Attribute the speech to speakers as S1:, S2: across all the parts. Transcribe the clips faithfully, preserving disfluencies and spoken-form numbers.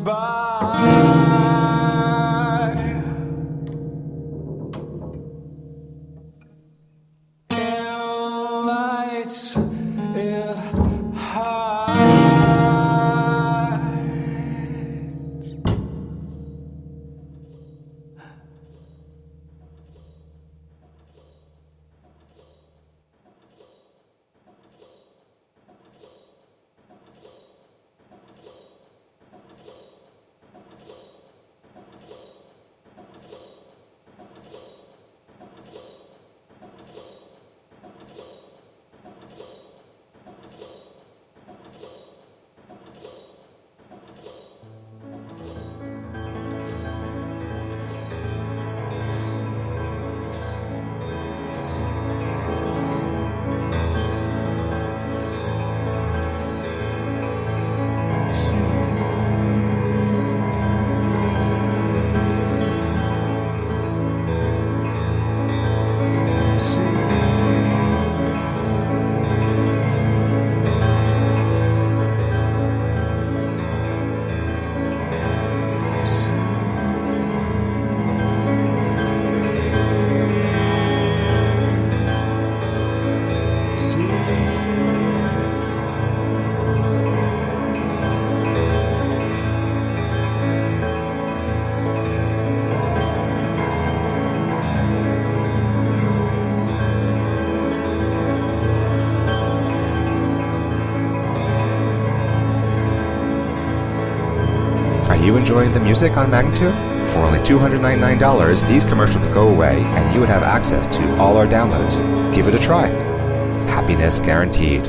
S1: Are you enjoying the music on Magnatune? For only two hundred ninety-nine dollars, these commercials could go away and you would have access to all our downloads. Give it a try. Happiness guaranteed.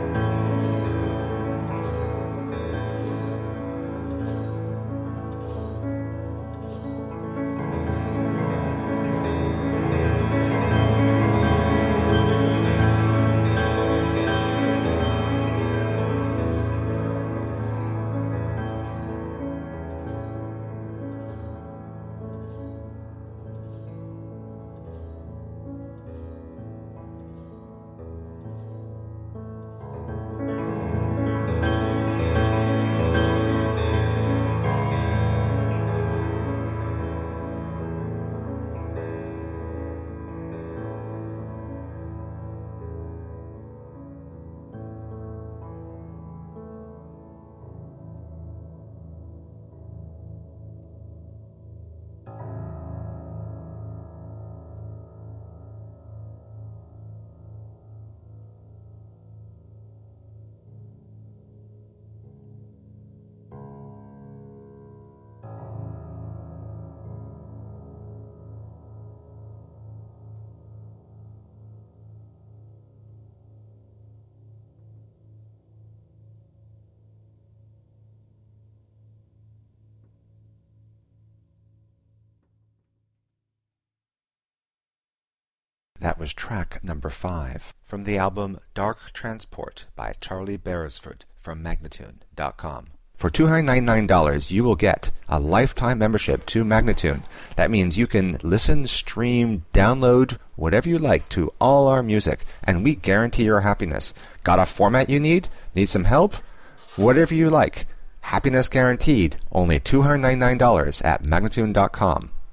S1: That was track number five from the album Dark Transport by Charlie Beresford from Magnatune dot com. For two hundred ninety-nine dollars, you will get a lifetime membership to Magnatune. That means you can listen, stream, download, whatever you like to all our music, and we guarantee your happiness. Got a format you need? Need some help? Whatever you like. Happiness guaranteed. Only two hundred ninety-nine dollars at Magnatune dot com.